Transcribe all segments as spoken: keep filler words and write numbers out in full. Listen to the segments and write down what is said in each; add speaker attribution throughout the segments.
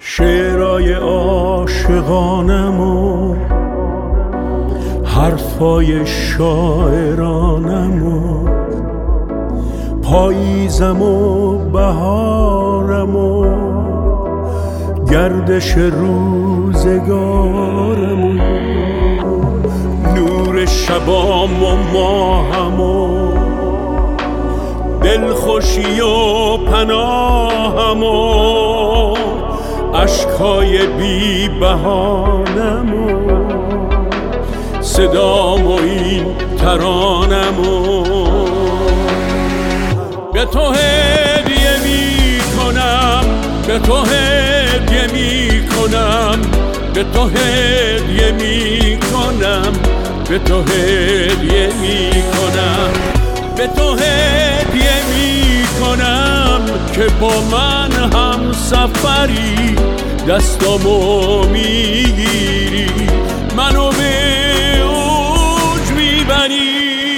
Speaker 1: شعرهای عاشقانم و حرفای شاعرانم و پاییزم و بهارم و گردش روزگارم و نور شبام و ماهم و دلخوشی و پناهم و عشقای بی بهانم و صدام و این ترانم و به تو هدیه می کنم، به تو هدیه می کنم، به تو هدیه می کنم، به تو هدیه می کنم، به تو هدیه می کنم که با من هم سفری دستامو میگیری منو به اوج میبری.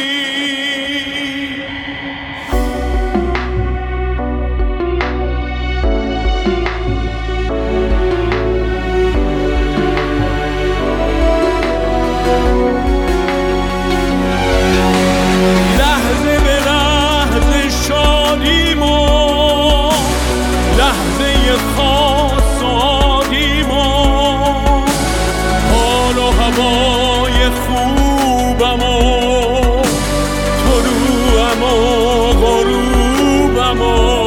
Speaker 1: خاص آدیم و حال و هوای خوبم و طلوعم و غروبم و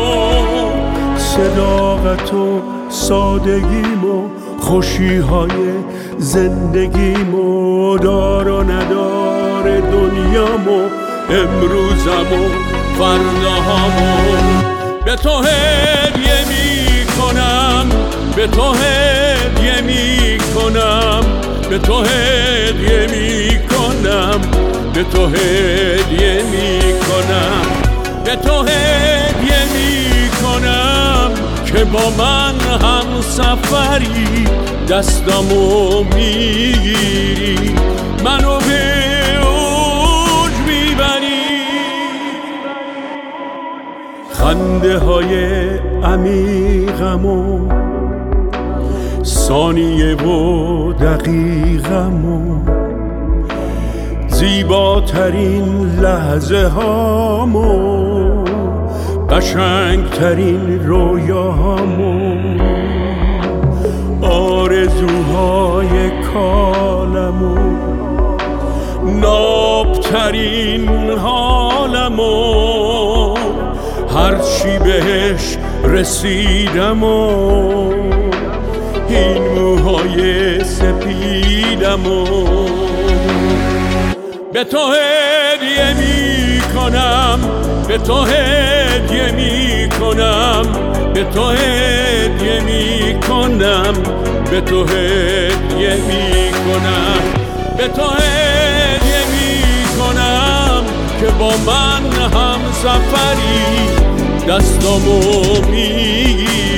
Speaker 1: صداقت و سادگیم و خوشیهای زندگیم و دار و ندار دنیام و امروزم و فرداهم و به تو هدیه می کنم، به تو هدیه می کنم، به تو هدیه می کنم، به تو هدیه می کنم، به تو هدیه می کنم که با من هم سفری دستامو میگیری منو به اوج میبری. خنده های عمیقم و ثانیه و دقیقم و زیباترین لحظه هام و قشنگترین رویاهام و آرزوهای کالم و نابترین حالم و هرچی بهش رسیدم و این موهای سپیدم و به تو هدیه می کنم، به تو هدیه می کنم، به تو هدیه می کنم، به تو هدیه می کنم، به تو هدیه می کنم که با من هم سفری دستامو میگی